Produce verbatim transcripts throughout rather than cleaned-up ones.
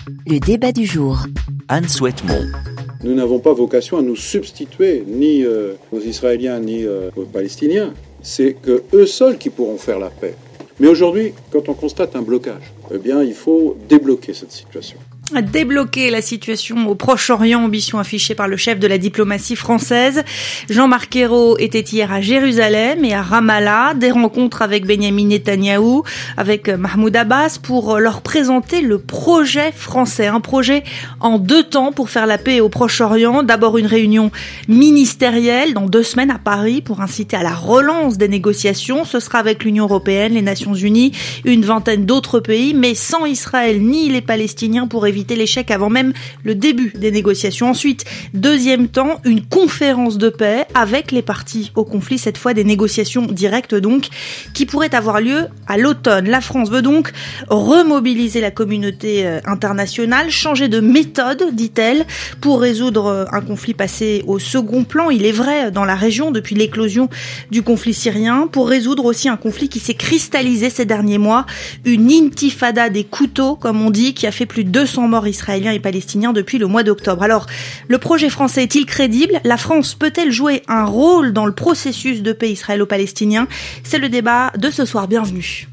Le débat du jour. Anne Souhaitemont. Nous n'avons pas vocation à nous substituer ni euh, aux Israéliens ni euh, aux Palestiniens. C'est que eux seuls qui pourront faire la paix. Mais aujourd'hui, quand on constate un blocage, eh bien, il faut débloquer cette situation. Débloquer la situation au Proche-Orient, ambition affichée par le chef de la diplomatie française. Jean-Marc Ayrault était hier à Jérusalem et à Ramallah, des rencontres avec Benyamin Netanyahou, avec Mahmoud Abbas pour leur présenter le projet français, un projet en deux temps pour faire la paix au Proche-Orient. D'abord une réunion ministérielle dans deux semaines à Paris pour inciter à la relance des négociations. Ce sera avec l'Union européenne, les Nations unies, une vingtaine d'autres pays, mais sans Israël ni les Palestiniens pour éviter l'échec avant même le début des négociations. Ensuite, deuxième temps, une conférence de paix avec les parties au conflit, cette fois des négociations directes donc, qui pourraient avoir lieu à l'automne. La France veut donc remobiliser la communauté internationale, changer de méthode, dit-elle, pour résoudre un conflit passé au second plan, il est vrai, dans la région depuis l'éclosion du conflit syrien, pour résoudre aussi un conflit qui s'est cristallisé ces derniers mois, une intifada des couteaux, comme on dit, qui a fait plus de deux cents morts israéliens et palestiniens depuis le mois d'octobre. Alors, le projet français est-il crédible ? La France peut-elle jouer un rôle dans le processus de paix israélo-palestinien ? C'est le débat de ce soir. Bienvenue.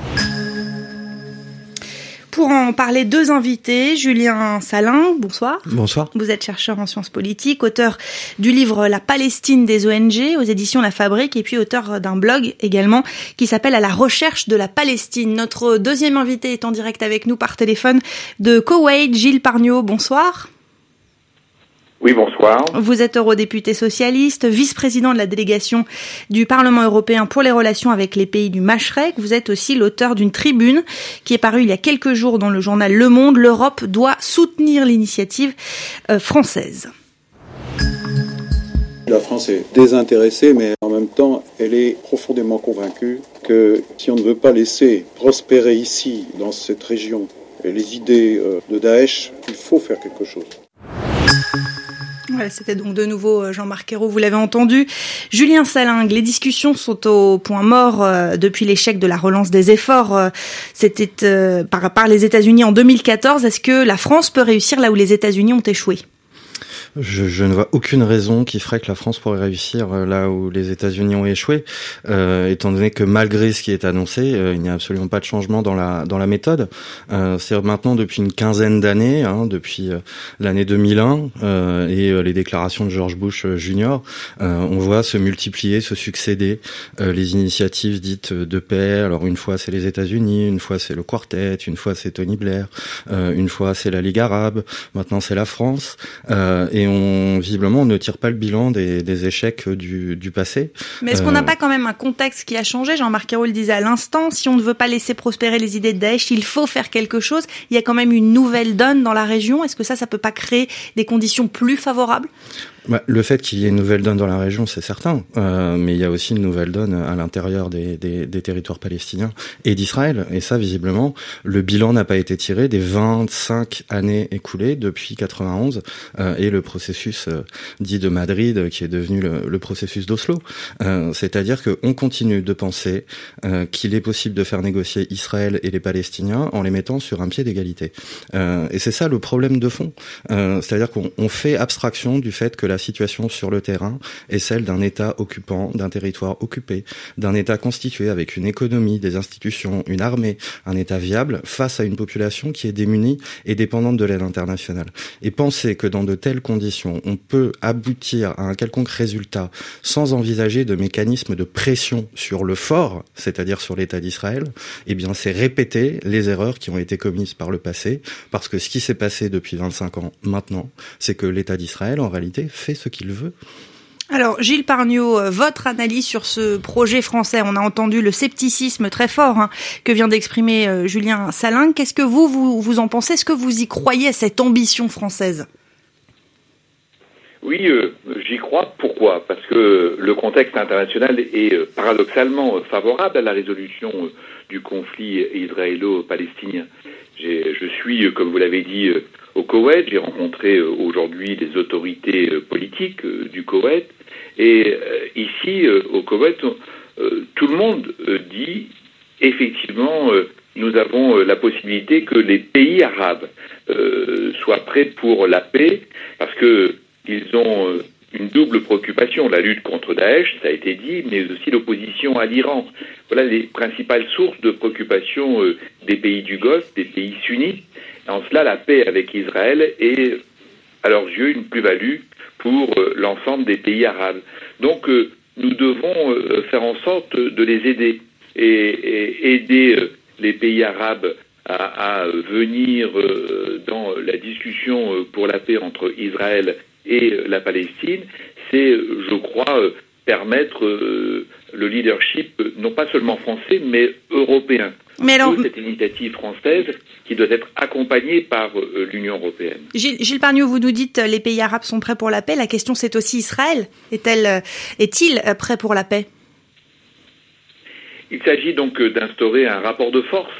Pour en parler, deux invités. Julien Salin, bonsoir. Bonsoir. Vous êtes chercheur en sciences politiques, auteur du livre La Palestine des O N G aux éditions La Fabrique et puis auteur d'un blog également qui s'appelle À la recherche de la Palestine. Notre deuxième invité est en direct avec nous par téléphone de Koweït, Gilles Pargneaux. Bonsoir. Oui, bonsoir. Vous êtes eurodéputé socialiste, vice-président de la délégation du Parlement européen pour les relations avec les pays du Mashrek. Vous êtes aussi l'auteur d'une tribune qui est parue il y a quelques jours dans le journal Le Monde. L'Europe doit soutenir l'initiative euh, française. La France est désintéressée, mais en même temps, elle est profondément convaincue que si on ne veut pas laisser prospérer ici, dans cette région, les idées euh, de Daesh, il faut faire quelque chose. Voilà, c'était donc de nouveau Jean-Marc Ayrault, vous l'avez entendu. Julien Salin, les discussions sont au point mort euh, depuis l'échec de la relance des efforts. Euh, c'était euh, par, par les États-Unis en deux mille quatorze. Est-ce que la France peut réussir là où les États-Unis ont échoué ? Je, je ne vois aucune raison qui ferait que la France pourrait réussir là où les États-Unis ont échoué, euh, étant donné que malgré ce qui est annoncé, euh, il n'y a absolument pas de changement dans la dans la méthode. Euh, c'est maintenant depuis une quinzaine d'années, hein, depuis euh, l'année deux mille un euh, et euh, les déclarations de George Bush euh, junior, euh, on voit se multiplier, se succéder euh, les initiatives dites de paix. Alors une fois c'est les États-Unis, une fois c'est le Quartet, une fois c'est Tony Blair, euh, une fois c'est la Ligue arabe, maintenant c'est la France. Euh, et Et on, visiblement, on ne tire pas le bilan des, des échecs du, du passé. Mais est-ce euh... qu'on n'a pas quand même un contexte qui a changé ? Jean-Marc Ayrault le disait à l'instant, si on ne veut pas laisser prospérer les idées de Daesh, il faut faire quelque chose. Il y a quand même une nouvelle donne dans la région. Est-ce que ça, ça peut pas créer des conditions plus favorables ? Bah, le fait qu'il y ait une nouvelle donne dans la région, c'est certain, euh, mais il y a aussi une nouvelle donne à l'intérieur des, des, des territoires palestiniens et d'Israël. Et ça, visiblement, le bilan n'a pas été tiré des vingt-cinq années écoulées depuis quatre-vingt-onze euh, et le processus euh, dit de Madrid, qui est devenu le, le processus d'Oslo. Euh, c'est-à-dire qu'on continue de penser euh, qu'il est possible de faire négocier Israël et les Palestiniens en les mettant sur un pied d'égalité. Euh, et c'est ça le problème de fond. Euh, c'est-à-dire qu'on on fait abstraction du fait que la situation sur le terrain est celle d'un État occupant, d'un territoire occupé, d'un État constitué avec une économie, des institutions, une armée, un État viable face à une population qui est démunie et dépendante de l'aide internationale. Et penser que dans de telles conditions, on peut aboutir à un quelconque résultat sans envisager de mécanisme de pression sur le fort, c'est-à-dire sur l'État d'Israël, eh bien c'est répéter les erreurs qui ont été commises par le passé, parce que ce qui s'est passé depuis vingt-cinq ans maintenant, c'est que l'État d'Israël, en réalité, fait ce qu'il veut. Alors, Gilles Pargneaux, votre analyse sur ce projet français, on a entendu le scepticisme très fort hein, que vient d'exprimer euh, Julien Salin. Qu'est-ce que vous, vous, vous en pensez ? Est-ce que vous y croyez à cette ambition française ? Oui, euh, j'y crois. Pourquoi ? Parce que le contexte international est euh, paradoxalement euh, favorable à la résolution euh, du conflit israélo-palestinien. J'ai, je suis, euh, comme vous l'avez dit, euh, au Koweït. J'ai rencontré euh, aujourd'hui les autorités euh, politiques euh, du Koweït. Et euh, ici, euh, au Koweït, euh, tout le monde euh, dit effectivement euh, nous avons la possibilité que les pays arabes euh, soient prêts pour la paix, parce que ils ont une double préoccupation, la lutte contre Daesh, ça a été dit, mais aussi l'opposition à l'Iran. Voilà les principales sources de préoccupation euh, des pays du Golfe, des pays sunnites. En cela, la paix avec Israël est, à leurs yeux, une plus-value pour euh, l'ensemble des pays arabes. Donc, euh, nous devons euh, faire en sorte de les aider et, et aider euh, les pays arabes à, à venir euh, dans la discussion euh, pour la paix entre Israël et la Palestine, c'est, je crois, euh, permettre euh, le leadership, non pas seulement français, mais européen. Mais alors, de cette initiative française qui doit être accompagnée par euh, l'Union européenne. Gilles, Gilles Pargneaux, vous nous dites les pays arabes sont prêts pour la paix. La question, c'est aussi Israël. Est-elle, est-il prêt pour la paix ? Il s'agit donc d'instaurer un rapport de force.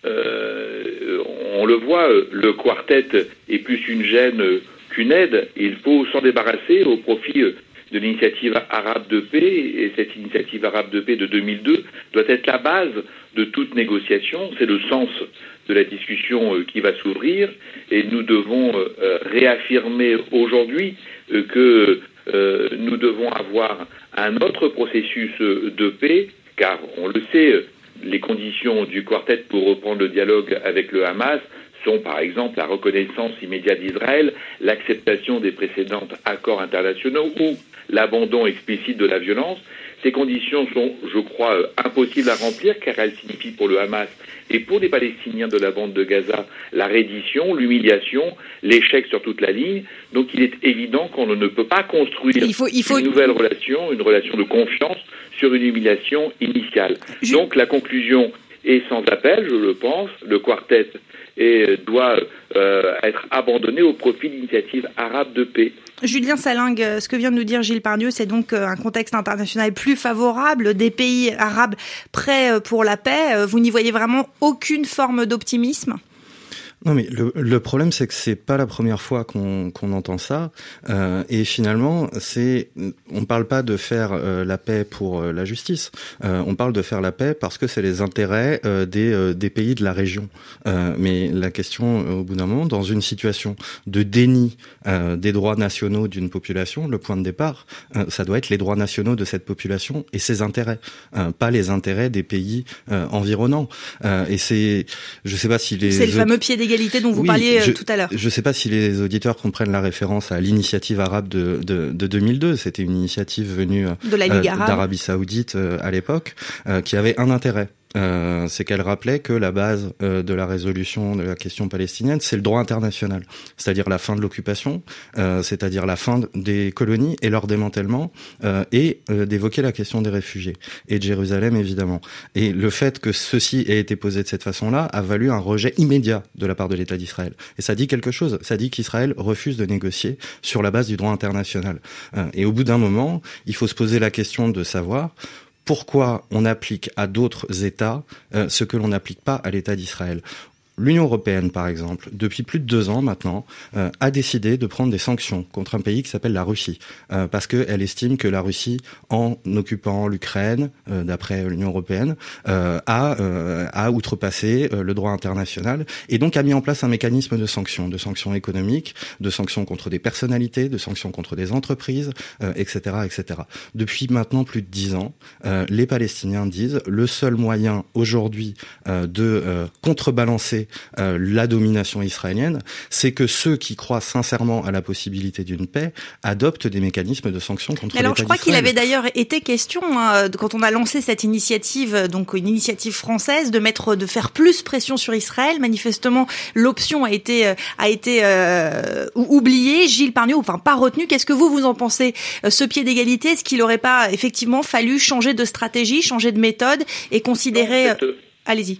Euh, on le voit, le quartet est plus une gêne qu'une aide. Il faut s'en débarrasser au profit de l'initiative arabe de paix, et cette initiative arabe de paix de deux mille deux doit être la base de toute négociation. C'est le sens de la discussion qui va s'ouvrir, et nous devons réaffirmer aujourd'hui que nous devons avoir un autre processus de paix, car on le sait, les conditions du quartet pour reprendre le dialogue avec le Hamas sont par exemple la reconnaissance immédiate d'Israël, l'acceptation des précédents accords internationaux ou l'abandon explicite de la violence. Ces conditions sont, je crois, impossibles à remplir car elles signifient pour le Hamas et pour les Palestiniens de la bande de Gaza la reddition, l'humiliation, l'échec sur toute la ligne. Donc il est évident qu'on ne peut pas construire il faut, il faut... une nouvelle relation, une relation de confiance sur une humiliation initiale. Je... Donc la conclusion est sans appel, je le pense. Le quartet et doit euh, être abandonné au profit d'initiatives arabes de paix. Julien Salingue, ce que vient de nous dire Gilles Pargneaux, c'est donc un contexte international plus favorable, des pays arabes prêts pour la paix. Vous n'y voyez vraiment aucune forme d'optimisme ? Non, mais le, le problème, c'est que c'est pas la première fois qu'on, qu'on entend ça. Euh, et finalement, c'est, on parle pas de faire euh, la paix pour euh, la justice. Euh, on parle de faire la paix parce que c'est les intérêts euh, des, euh, des pays de la région. Euh, mais la question, euh, au bout d'un moment, dans une situation de déni euh, des droits nationaux d'une population, le point de départ, euh, ça doit être les droits nationaux de cette population et ses intérêts, euh, pas les intérêts des pays euh, environnants. Euh, et c'est, je sais pas si les c'est le fameux pied d'égalité dont vous oui, parliez je, tout à l'heure. Je ne sais pas si les auditeurs comprennent la référence à l'initiative arabe de, de, de deux mille deux. C'était une initiative venue de la Ligue euh, arabe. d'Arabie Saoudite euh, à l'époque, euh, qui avait un intérêt. Euh, c'est qu'elle rappelait que la base euh, de la résolution de la question palestinienne, c'est le droit international, c'est-à-dire la fin de l'occupation, euh, c'est-à-dire la fin des colonies et leur démantèlement, euh, et euh, d'évoquer la question des réfugiés et de Jérusalem évidemment. Et le fait que ceci ait été posé de cette façon-là a valu un rejet immédiat de la part de l'État d'Israël. Et ça dit quelque chose, ça dit qu'Israël refuse de négocier sur la base du droit international. Euh, et au bout d'un moment, il faut se poser la question de savoir pourquoi on applique à d'autres États euh, ce que l'on n'applique pas à l'État d'Israël. L'Union européenne, par exemple, depuis plus de deux ans maintenant, euh, a décidé de prendre des sanctions contre un pays qui s'appelle la Russie, euh, parce qu'elle estime que la Russie, en occupant l'Ukraine, euh, d'après l'Union européenne, euh, a, euh, a outrepassé euh, le droit international et donc a mis en place un mécanisme de sanctions, de sanctions économiques, de sanctions contre des personnalités, de sanctions contre des entreprises, euh, et cetera, et cetera. Depuis maintenant plus de dix ans, euh, les Palestiniens disent le seul moyen aujourd'hui euh, de euh, contrebalancer Euh, la domination israélienne, c'est que ceux qui croient sincèrement à la possibilité d'une paix adoptent des mécanismes de sanctions contre l'État d'Israël. Alors, je crois qu'il avait d'ailleurs été question, hein, quand on a lancé cette initiative, donc une initiative française, de mettre, de faire plus pression sur Israël. Manifestement, l'option a été a été euh, oubliée. Gilles Pargneaux, enfin pas retenu. Qu'est-ce que vous vous en pensez? Ce pied d'égalité, est-ce qu'il n'aurait pas effectivement fallu changer de stratégie, changer de méthode et considérer? Non, cette... Allez-y.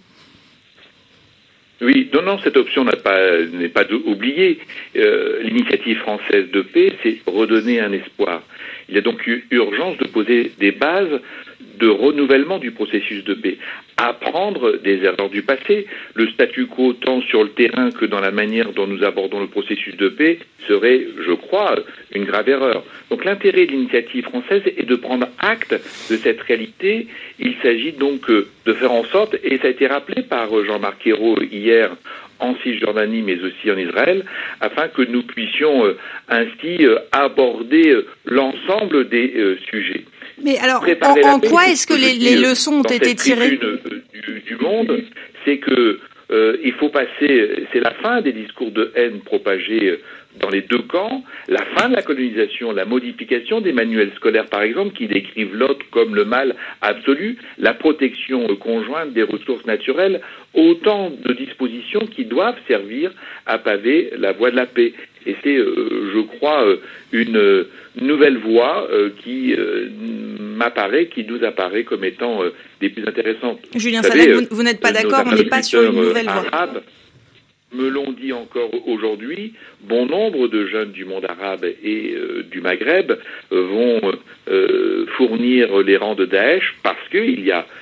Oui, non, non, cette option n'a pas, n'est pas oubliée. Euh, l'initiative française de paix, c'est redonner un espoir. Il y a donc eu urgence de poser des bases de renouvellement du processus de paix, apprendre des erreurs du passé. Le statu quo, tant sur le terrain que dans la manière dont nous abordons le processus de paix, serait, je crois, une grave erreur. Donc l'intérêt de l'initiative française est de prendre acte de cette réalité. Il s'agit donc de faire en sorte, et ça a été rappelé par Jean-Marc Ayrault hier, en Cisjordanie, mais aussi en Israël, afin que nous puissions euh, ainsi euh, aborder euh, l'ensemble des euh, sujets. Mais alors, en, en quoi est-ce que les, les leçons ont été tirées euh, du, du monde, c'est que euh, il faut passer, c'est la fin des discours de haine propagés euh, dans les deux camps, la fin de la colonisation, la modification des manuels scolaires, par exemple, qui décrivent l'autre comme le mal absolu, la protection euh, conjointe des ressources naturelles, autant de dispositions qui doivent servir à paver la voie de la paix. Et c'est, euh, je crois, euh, une euh, nouvelle voie euh, qui euh, m'apparaît, qui nous apparaît comme étant euh, des plus intéressantes. Julien Salem, vous, vous n'êtes pas d'accord, on n'est pas sur une nouvelle voie. Arabes me l'ont dit encore aujourd'hui, bon nombre de jeunes du monde arabe et euh, du Maghreb euh, vont euh, fournir les rangs de Daesh parce qu'il y a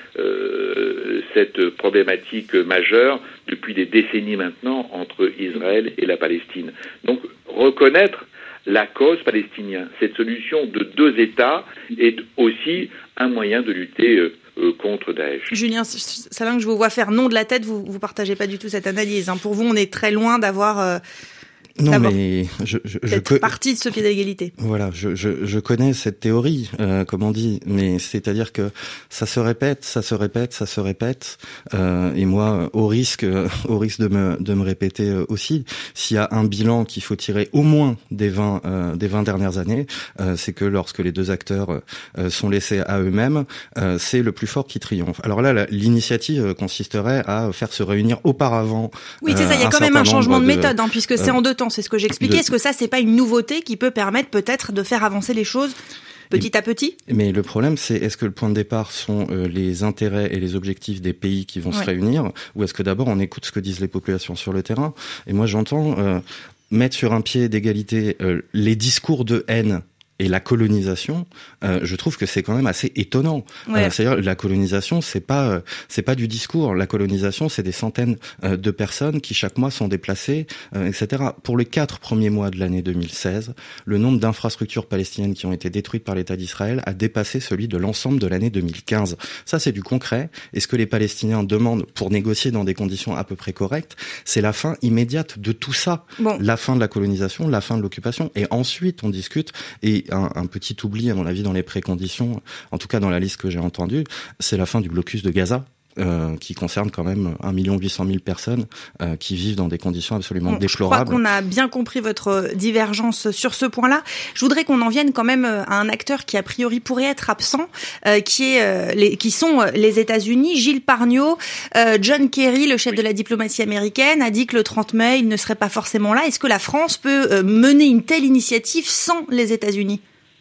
euh, cette problématique majeure depuis des décennies maintenant entre Israël et la Palestine. Donc reconnaître la cause palestinienne, cette solution de deux États est aussi un moyen de lutter euh, Euh, contre Daesh. Julien Salin, je vous vois faire non de la tête, vous vous partagez pas du tout cette analyse. Hein. Pour vous, on est très loin d'avoir euh, non mais je je, je co- partie de ce pied d'égalité. Voilà, je je je connais cette théorie, euh, comme on dit, mais c'est-à-dire que ça se répète, ça se répète, ça se répète, euh, et moi, au risque au risque de me de me répéter aussi, s'il y a un bilan qu'il faut tirer au moins des vingt euh, des vingt dernières années, euh, c'est que lorsque les deux acteurs euh, sont laissés à eux-mêmes, euh, c'est le plus fort qui triomphe. Alors là, la, l'initiative consisterait à faire se réunir auparavant. Oui, c'est ça. Il y a quand même un changement de, de méthode, hein, puisque c'est euh, en deux temps. C'est ce que j'expliquais. De... Est-ce que ça, c'est pas une nouveauté qui peut permettre peut-être de faire avancer les choses petit et, à petit? Mais le problème, c'est est-ce que le point de départ sont euh, les intérêts et les objectifs des pays qui vont ouais. se réunir, ou est-ce que d'abord on écoute ce que disent les populations sur le terrain? Et moi, j'entends euh, mettre sur un pied d'égalité euh, les discours de haine et la colonisation, euh, je trouve que c'est quand même assez étonnant. Ouais. Euh, c'est-à-dire la colonisation, c'est pas euh, c'est pas du discours. La colonisation, c'est des centaines euh, de personnes qui chaque mois sont déplacées, euh, et cetera. Pour les quatre premiers mois de l'année deux mille seize, le nombre d'infrastructures palestiniennes qui ont été détruites par l'État d'Israël a dépassé celui de l'ensemble de l'année deux mille quinze. Ça, c'est du concret. Et ce que les Palestiniens demandent pour négocier dans des conditions à peu près correctes, c'est la fin immédiate de tout ça. Bon. La fin de la colonisation, la fin de l'occupation. Et ensuite, on discute. Et Un, un petit oubli, à mon avis, dans les préconditions, en tout cas dans la liste que j'ai entendue, c'est la fin du blocus de Gaza. Euh, qui concerne quand même un million huit cent mille personnes euh, qui vivent dans des conditions absolument bon, déplorables. Je crois qu'on a bien compris votre divergence sur ce point-là. Je voudrais qu'on en vienne quand même à un acteur qui a priori pourrait être absent, euh, qui est euh, les, qui sont les États-Unis. Gilles Pargneaux, euh, John Kerry, le chef oui. de la diplomatie américaine, a dit que le trente mai, il ne serait pas forcément là. Est-ce que la France peut euh, mener une telle initiative sans les États-Unis ?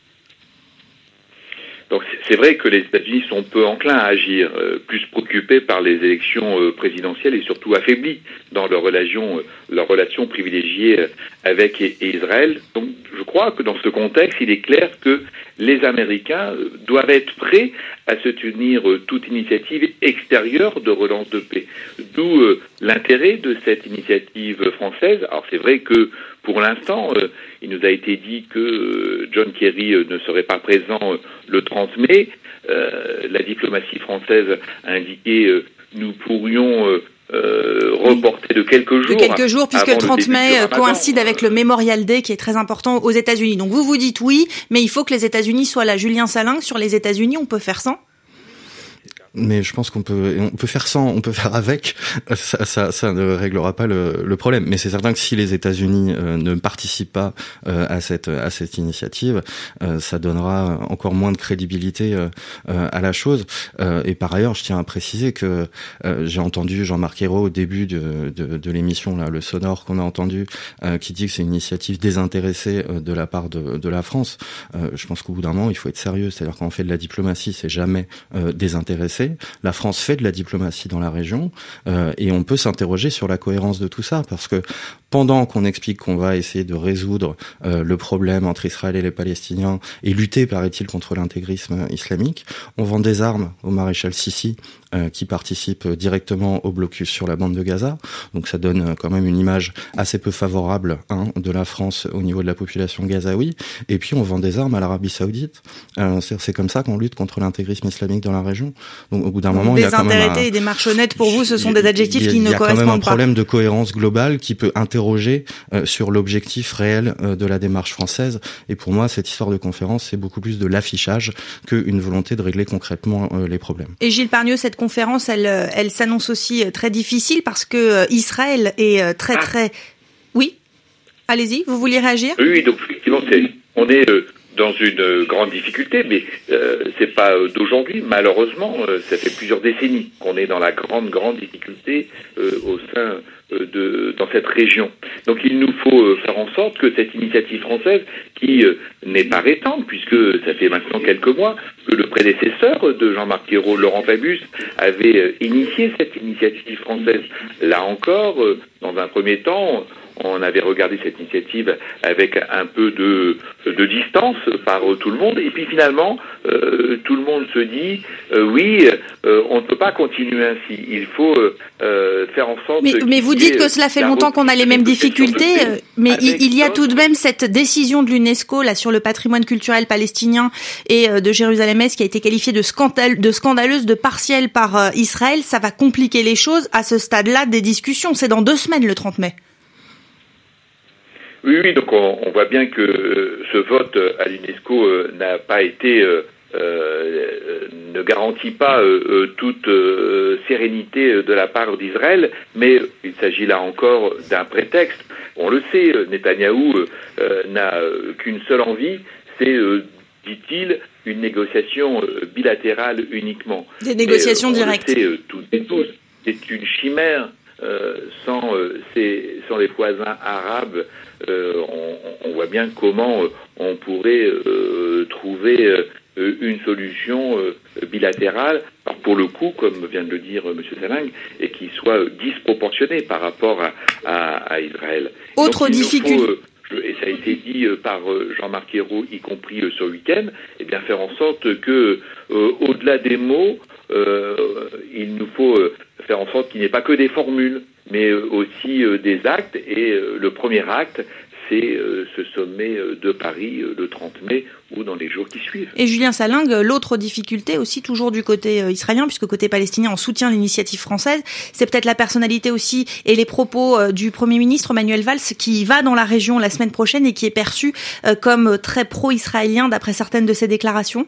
Donc c'est vrai que les États-Unis sont peu enclins à agir, euh, plus préoccupés par les élections euh, présidentielles et surtout affaiblis dans leur relation, euh, leur relation privilégiée euh, avec et, et Israël. Donc je crois que dans ce contexte, il est clair que les Américains euh, doivent être prêts à se tenir euh, toute initiative extérieure de relance de paix. D'où euh, l'intérêt de cette initiative française. Alors c'est vrai que pour l'instant, euh, il nous a été dit que euh, John Kerry euh, ne serait pas présent euh, le trente mai. Euh, la diplomatie française a indiqué euh, nous pourrions euh, euh, reporter de quelques jours. De quelques jours, puisque le trente mai coïncide avec le Memorial Day qui est très important aux États-Unis. Donc vous vous dites oui, mais il faut que les États-Unis soient là. Julien Salin, sur les États-Unis, on peut faire sans ? Mais je pense qu'on peut, on peut faire sans, on peut faire avec. Ça, ça, ça ne réglera pas le, le problème. Mais c'est certain que si les États-Unis euh, ne participent pas euh, à cette, à cette initiative, euh, ça donnera encore moins de crédibilité euh, euh, à la chose. Euh, et par ailleurs, je tiens à préciser que euh, j'ai entendu Jean-Marc Ayrault au début de, de, de l'émission, là, le sonore qu'on a entendu, euh, qui dit que c'est une initiative désintéressée euh, de la part de, de la France. Euh, je pense qu'au bout d'un moment, il faut être sérieux. C'est-à-dire quand on fait de la diplomatie, c'est jamais euh, désintéressé. fait. La France fait de la diplomatie dans la région euh, et on peut s'interroger sur la cohérence de tout ça parce que pendant qu'on explique qu'on va essayer de résoudre euh, le problème entre Israël et les Palestiniens et lutter, paraît-il, contre l'intégrisme islamique, on vend des armes au maréchal Sissi euh, qui participe directement au blocus sur la bande de Gaza. Donc ça donne quand même une image assez peu favorable hein, de la France au niveau de la population gazaoui. Et puis on vend des armes à l'Arabie Saoudite. Euh, c'est, c'est comme ça qu'on lutte contre l'intégrisme islamique dans la région. Donc au bout d'un Donc, moment, il y a quand même des intérêtés et des marchenettes pour vous, ce sont des adjectifs qui ne correspondent pas. Il y a quand même un problème de cohérence globale qui peut interroger euh, sur l'objectif réel euh, de la démarche française. Et pour moi, cette histoire de conférence, c'est beaucoup plus de l'affichage qu'une volonté de régler concrètement euh, les problèmes. Et Gilles Pargnieux, cette conférence, elle, elle s'annonce aussi très difficile parce que euh, Israël est très très... Oui, allez-y, vous vouliez réagir ? Oui, donc effectivement, c'est, on est euh, dans une grande difficulté, mais euh, c'est pas d'aujourd'hui. Malheureusement, euh, ça fait plusieurs décennies qu'on est dans la grande, grande difficulté euh, au sein euh, de dans cette région. Donc, il nous faut euh, faire en sorte que cette initiative française, qui euh, n'est pas récente, puisque ça fait maintenant quelques mois que le prédécesseur de Jean-Marc Ayrault, Laurent Fabius, avait euh, initié cette initiative française. Là encore, euh, dans un premier temps, on avait regardé cette initiative avec un peu de, de distance par tout le monde, et puis finalement, euh, tout le monde se dit euh, oui, euh, on ne peut pas continuer ainsi. Il faut euh, faire en sorte. Mais, mais vous dites que cela fait longtemps qu'on a les mêmes difficultés, mais il, il y a tout de même cette décision de l'UNESCO là sur le patrimoine culturel palestinien et de Jérusalem-Est qui a été qualifiée de, scandale, de scandaleuse, de partielle par euh, Israël. Ça va compliquer les choses à ce stade-là des discussions. C'est dans deux semaines, le trente mai. Oui, oui, donc on, on voit bien que euh, ce vote à l'UNESCO euh, n'a pas été, euh, euh, ne garantit pas euh, toute euh, sérénité de la part d'Israël, mais il s'agit là encore d'un prétexte. On le sait, Netanyahou euh, n'a qu'une seule envie, c'est, euh, dit-il, une négociation bilatérale uniquement. Des négociations mais, euh, directes. On le sait euh, toutes et tous, c'est une chimère. Euh, sans, euh, ces, sans les voisins arabes, euh, on, on voit bien comment euh, on pourrait euh, trouver euh, une solution euh, bilatérale, alors pour le coup, comme vient de le dire euh, M. Salang, et qui soit euh, disproportionnée par rapport à, à, à Israël. Autre difficulté. Euh, et ça a été dit euh, par euh, Jean-Marc Ayrault, y compris euh, ce week-end, et bien faire en sorte que, euh, au-delà des mots, euh, il nous faut euh, faire en sorte qu'il n'y ait pas que des formules, mais euh, aussi euh, des actes. Et euh, le premier acte, c'est euh, ce sommet euh, de Paris euh, le trente mai ou dans les jours qui suivent. Et Julien Salang, l'autre difficulté aussi toujours du côté euh, israélien, puisque côté palestinien on soutient l'initiative française, c'est peut-être la personnalité aussi et les propos euh, du Premier ministre Manuel Valls qui va dans la région la semaine prochaine et qui est perçu euh, comme très pro-israélien d'après certaines de ses déclarations.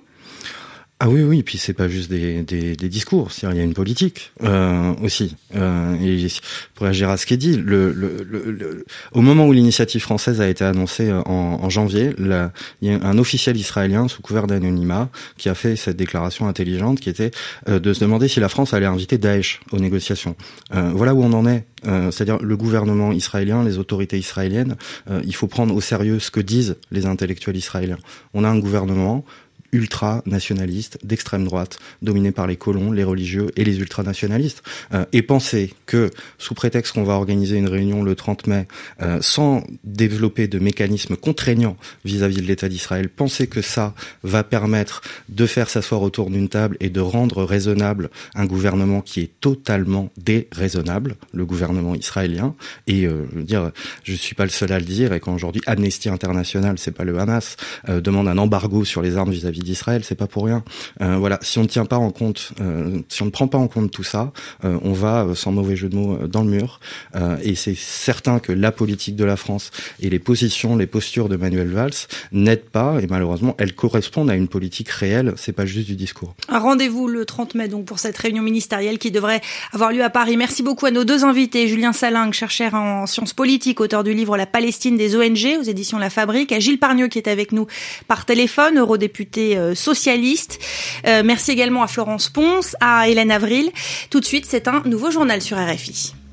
Ah oui, oui, puis c'est pas juste des, des, des discours, c'est-à-dire il y a une politique euh, aussi. Euh, et pour réagir à ce qui est dit, le, le, le, le, au moment où l'initiative française a été annoncée en, en janvier, là, il y a un officiel israélien sous couvert d'anonymat qui a fait cette déclaration intelligente qui était euh, de se demander si la France allait inviter Daesh aux négociations. Euh, voilà où on en est. Euh, c'est-à-dire le gouvernement israélien, les autorités israéliennes, euh, il faut prendre au sérieux ce que disent les intellectuels israéliens. On a un gouvernement ultra-nationaliste, d'extrême droite, dominé par les colons, les religieux et les ultranationalistes. Euh, et penser que, sous prétexte qu'on va organiser une réunion le trente mai, euh, sans développer de mécanismes contraignants vis-à-vis de l'État d'Israël, penser que ça va permettre de faire s'asseoir autour d'une table et de rendre raisonnable un gouvernement qui est totalement déraisonnable, le gouvernement israélien. Et euh, je veux dire, je suis pas le seul à le dire, et quand aujourd'hui Amnesty International, c'est pas le Hamas, euh, demande un embargo sur les armes vis-à-vis d'Israël, c'est pas pour rien. Euh, voilà, si on ne tient pas en compte, euh, si on ne prend pas en compte tout ça, euh, on va, euh, sans mauvais jeu de mots, euh, dans le mur. Euh, et c'est certain que la politique de la France et les positions, les postures de Manuel Valls n'aident pas, et malheureusement, elles correspondent à une politique réelle. C'est pas juste du discours. Un rendez-vous le trente mai donc pour cette réunion ministérielle qui devrait avoir lieu à Paris. Merci beaucoup à nos deux invités, Julien Salang, chercheur en sciences politiques, auteur du livre La Palestine des O N G aux éditions La Fabrique, à Gilles Pargnieux qui est avec nous par téléphone, eurodéputé socialiste. Euh, merci également à Florence Pons, à Hélène Avril. Tout de suite, c'est un nouveau journal sur R F I.